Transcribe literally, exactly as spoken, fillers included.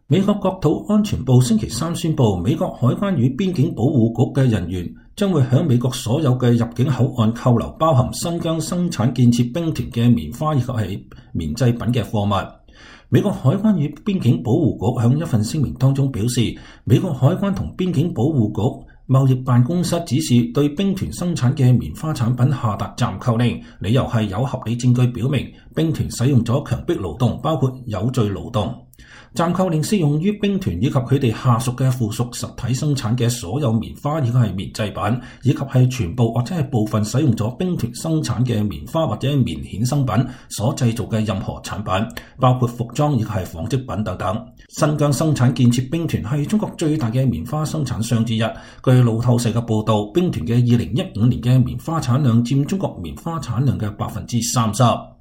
美國國土安全部星期三宣布，美國海關與邊境保護局嘅人員將會向美國所有嘅入境口岸扣留包含新疆生產建設兵團嘅棉花以及係棉製品嘅貨物。美國海關與邊境保護局響一份聲明當中表示，美國海關同邊境保護局貿易辦公室指示對兵團生產嘅棉花產品下達暫扣令，理由係有合理證據表明兵團使用咗強迫勞動，包括有序勞動。暫扣令適用於兵團以及佢哋下屬嘅附屬實體生產嘅所有棉花以及係棉製品，以及係全部或者係部分使用咗兵團生產嘅棉花或者係棉衍生品所製造嘅任何產品，包括服裝以及係紡織品等等。新疆生產建設兵團係中國最大嘅棉花生產商之一。據路透社嘅報道，兵團嘅二零一五年嘅棉花產量佔中國棉花產量嘅百分之三十。